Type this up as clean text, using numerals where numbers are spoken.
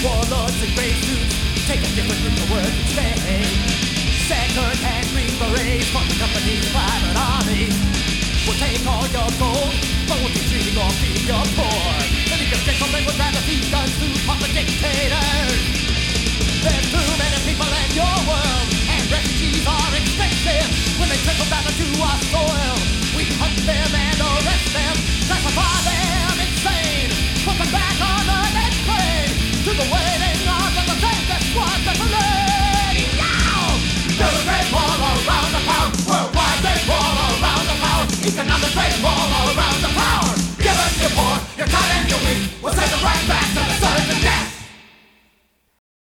Warlords in gray suits take a different route to work each day. Second-hand green berets from the company's private army will take all your gold, but won't be treating or feed your poor. And if your gentlemen would rather feed us